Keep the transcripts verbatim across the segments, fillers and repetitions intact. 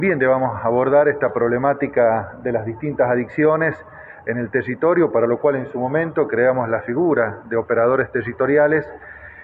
Bien, vamos a abordar esta problemática de las distintas adicciones en el territorio, para lo cual en su momento creamos la figura de operadores territoriales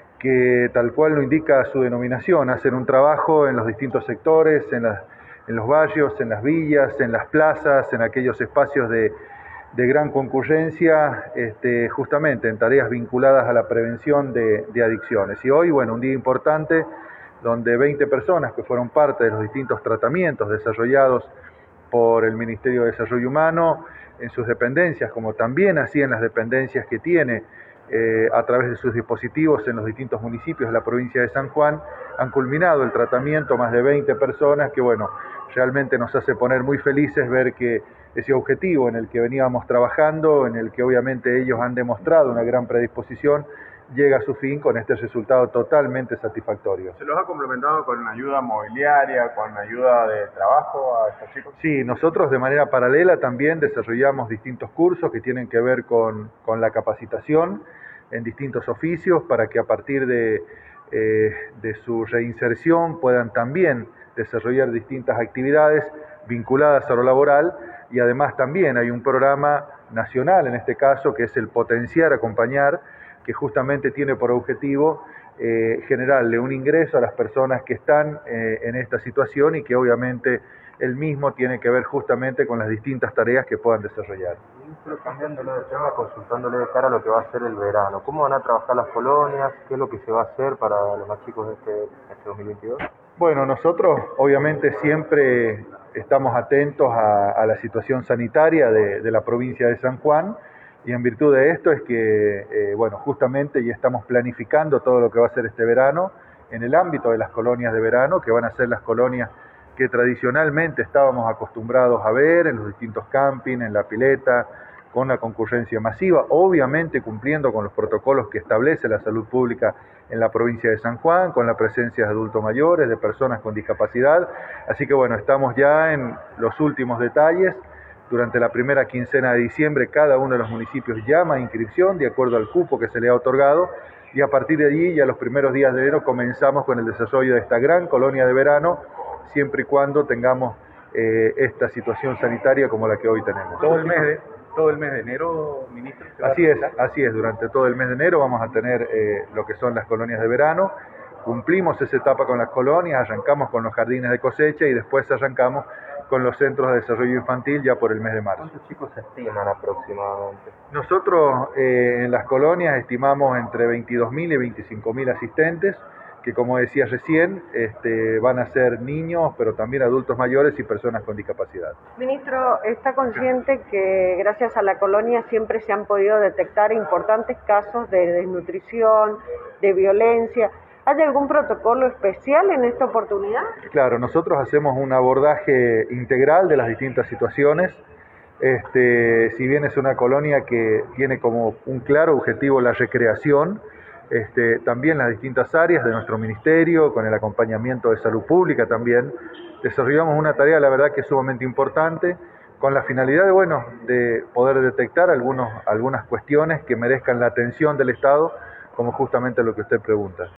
que, tal cual lo indica su denominación, hacen un trabajo en los distintos sectores, en, la, en los barrios, en las villas, en las plazas, en aquellos espacios de, de gran concurrencia, este, justamente en tareas vinculadas a la prevención de, de adicciones. Y hoy, bueno, un día importante donde veinte personas que fueron parte de los distintos tratamientos desarrollados por el Ministerio de Desarrollo Humano en sus dependencias, como también así en las dependencias que tiene eh, a través de sus dispositivos en los distintos municipios de la provincia de San Juan, han culminado el tratamiento más de veinte personas, que bueno, realmente nos hace poner muy felices ver que ese objetivo en el que veníamos trabajando, en el que obviamente ellos han demostrado una gran predisposición, llega a su fin con este resultado totalmente satisfactorio. ¿Se los ha complementado con ayuda mobiliaria, con ayuda de trabajo a estos chicos? Sí, nosotros de manera paralela también desarrollamos distintos cursos que tienen que ver con, con la capacitación en distintos oficios para que a partir de, eh, de su reinserción puedan también desarrollar distintas actividades vinculadas a lo laboral, y además también hay un programa nacional en este caso que es el Potenciar Acompañar, que justamente tiene por objetivo eh, generarle un ingreso a las personas que están eh, en esta situación, y que obviamente el mismo tiene que ver justamente con las distintas tareas que puedan desarrollar. Pero cambiándole de tema, consultándole de cara a lo que va a ser el verano, ¿cómo van a trabajar las colonias? ¿Qué es lo que se va a hacer para los más chicos de este, este dos mil veintidós? Bueno, nosotros obviamente siempre estamos atentos a, a la situación sanitaria de, de la provincia de San Juan, y en virtud de esto es que, eh, bueno, justamente ya estamos planificando todo lo que va a ser este verano en el ámbito de las colonias de verano, que van a ser las colonias que tradicionalmente estábamos acostumbrados a ver en los distintos campings, en la pileta, con la concurrencia masiva, obviamente cumpliendo con los protocolos que establece la salud pública en la provincia de San Juan, con la presencia de adultos mayores, de personas con discapacidad. Así que bueno, estamos ya en los últimos detalles. Durante la primera quincena de diciembre, cada uno de los municipios llama a inscripción de acuerdo al cupo que se le ha otorgado, y a partir de allí, ya los primeros días de enero, comenzamos con el desarrollo de esta gran colonia de verano, siempre y cuando tengamos eh, esta situación sanitaria como la que hoy tenemos. Todo el mes de, todo el mes de enero, ministro. Así es, así es, durante todo el mes de enero vamos a tener eh, lo que son las colonias de verano. Cumplimos esa etapa con las colonias, arrancamos con los jardines de cosecha y después arrancamos con los centros de desarrollo infantil ya por el mes de marzo. ¿Cuántos chicos se estiman aproximadamente? Nosotros eh, en las colonias estimamos entre veintidós mil y veinticinco mil asistentes, que como decía recién, este, van a ser niños, pero también adultos mayores y personas con discapacidad. Ministro, ¿está consciente que gracias a la colonia siempre se han podido detectar importantes casos de desnutrición, de violencia? ¿Hay algún protocolo especial en esta oportunidad? Claro, nosotros hacemos un abordaje integral de las distintas situaciones. Este, si bien es una colonia que tiene como un claro objetivo la recreación, este, también las distintas áreas de nuestro ministerio, con el acompañamiento de salud pública también, desarrollamos una tarea, la verdad, que es sumamente importante, con la finalidad de, bueno, de poder detectar algunos, algunas cuestiones que merezcan la atención del Estado, como justamente lo que usted pregunta.